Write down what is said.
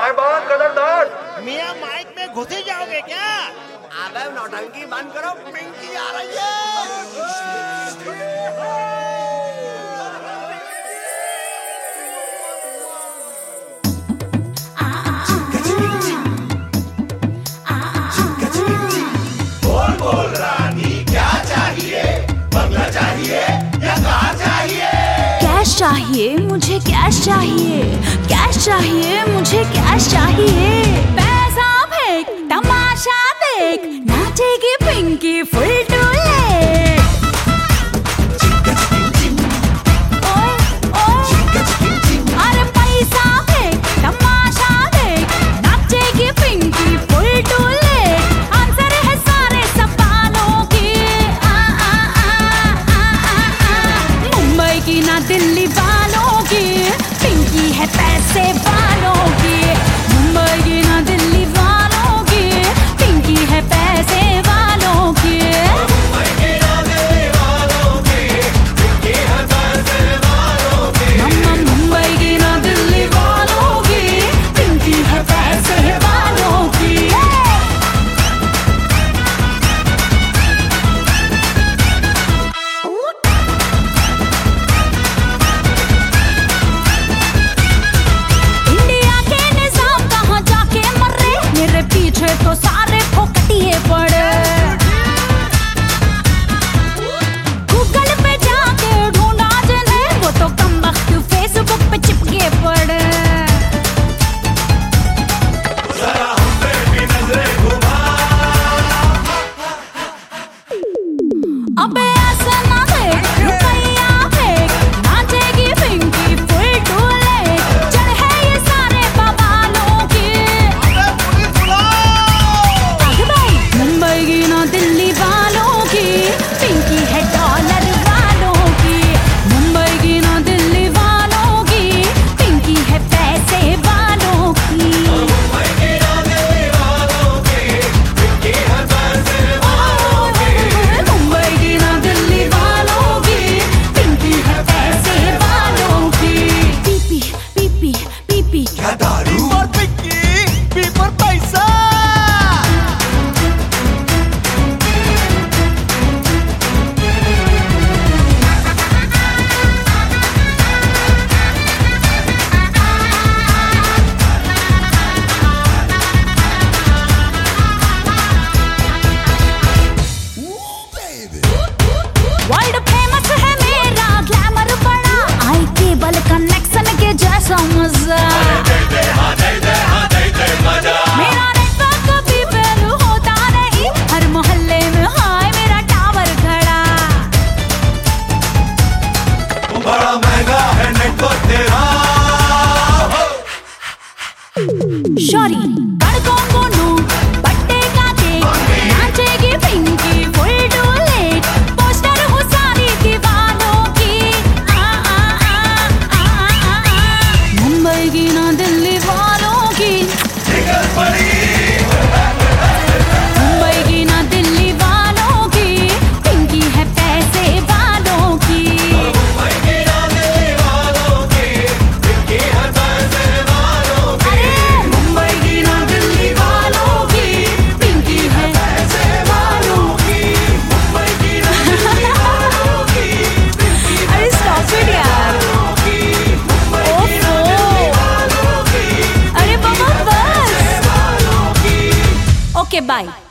मेहरबान कदरदान। मियाँ माइक में घुस ही जाओगे क्या? अबे नौटंकी बंद करो, पिंकी आ रही है। बोल रानी क्या चाहिए? बंगला चाहिए या कार चाहिए? कैश चाहिए मुझे, कैश चाहिए, कैश चाहिए मुझे, कैश चाहिए। पैसा फेंक तमाशा देख, नाचेगी पिंकी फुल टू लेग। अरे पैसा फेंक तमाशा देख, नाचेगी Pinky full to leg. Answer है सारे सवालों की, मुंबई की ना दिल्ली वालों की, पिंकी है पैसे वालों की। मुंबई की ना दिल्ली वालों की, पिंकी है पैसे वालों की। मुंबई की ना दिल्ली वालों की, पिंकी है पैसे वालों की। मुंबई की ना दिल्ली वालों की, पिंकी है पैसे वालों की। इंडिया के निजाम कहाँ जाके मरे, मेरे पीछे तो सारे फोकटिए पड़े। गूगल पे जाके ढूंढा जिन्हें, वो तो कमबख्त फेसबुक पे चिपके पड़े। जरा हम पे भी नजरें घुमा। अबे ऐसे ना देख, रुपया फेंक, नाचेगी पिंकी फुल टू लेग। चल है ये सारे बवालों की। आगे भाई, मुंबई की ना दिल्ली वालों की, पिंकी है डॉलर वालों की। मुंबई की ना दिल्ली वालों की, पिंकी है पैसे वालों की। मुंबई की ना दिल्ली वालों की, पिंकी है पैसे वालों की। मुंबई की ना दिल्ली वालों की, पिंकी है पैसे वालों की। पीपी पीपी पीपी क्या दारू और पिंकी पी पर पैसा। वर्ल्ड फेमस है मेरा ग्लैमर बड़ा, आई केबल कनेक्शन के जैसा मजा। दे दे हाँ दे दे हाँ दे दे मजा। मेरा नेटवर्क कभी फेल होता नहीं, हर मोहल्ले में हाय मेरा टावर खड़ा। बड़ा महंगा है नेटवर्क तेरा। शॉरी बड़कों को नो पट्टे का केक, नाचेगी Pinky full to leg. Poster हो सारी दीवारों की। मुंबई की ना दिल्ली वालों की, निकल पड़ी। मुंबई की ना दिल्ली वालों की, पिंकी है पैसे वालों की। मुंबई की ना दिल्ली वालों की, पिंकी है पैसे वालों की। मुंबई की ना दिल्ली वालों की, पिंकी है पैसे वालों की। मुंबई की ना दिल्ली वालों की, पिंकी है अरे स्टॉप इट यार। ओफो, अरे बाबा बस। Okay bye.